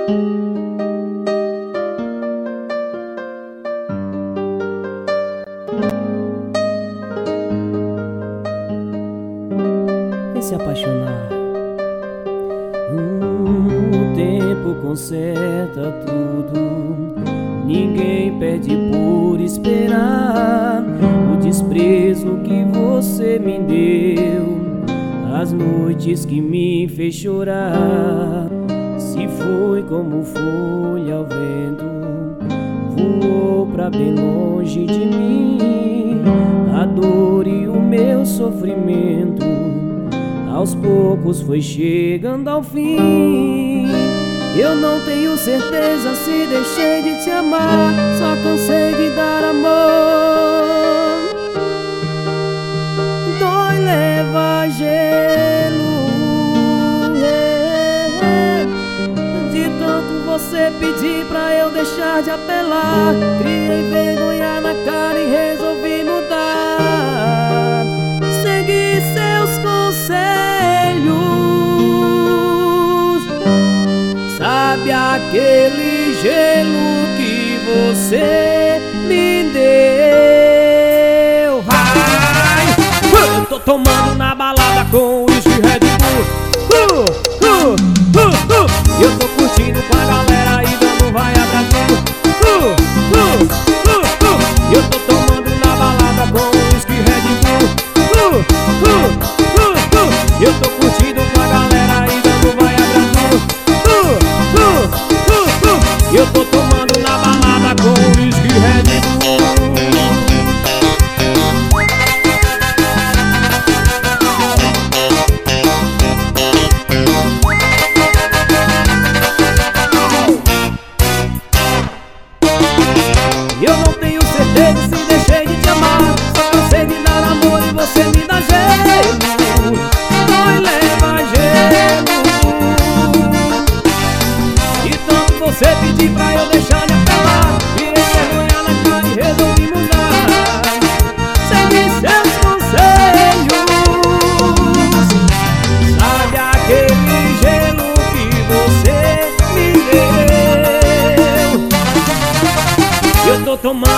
Vem se apaixonar. O tempo conserta tudo, ninguém perde por esperar. O desprezo que você me deu, as noites que me fez chorar. Se foi como folha ao vento, voou pra bem longe de mim. A dor e o meu sofrimento aos poucos foi chegando ao fim. Eu não tenho certeza se deixei de te amar, só cansei de dar amor. Dói, leva gelo, de tanto você pedir pra eu deixar de apelar. Criei vergonha na cara e resolvi mudar. Segui seus conselhos. Sabe aquele gelo que você me deu? Ai, eu tô tomando na balada com uísque Red Bull. Eu tô curtindo com a galera e dando vai a Brasil. Eu tô tomando na balada com uísque Red Bull. Eu tô curtindo com a galera e dando vai a Brasil. Eu tô tomando na balada com uísque Red Bull. Eu não tenho certeza se deixei de te amar, só cansei de dar amor e você me dá gelo. Dói, leva gelo. E tanto você pedir pra eu deixar de apelar, virei vergonha na cara e resolvi mudar. Segui seus conselhos. Sabe aquele gelo que você me deu? Eu tô tomando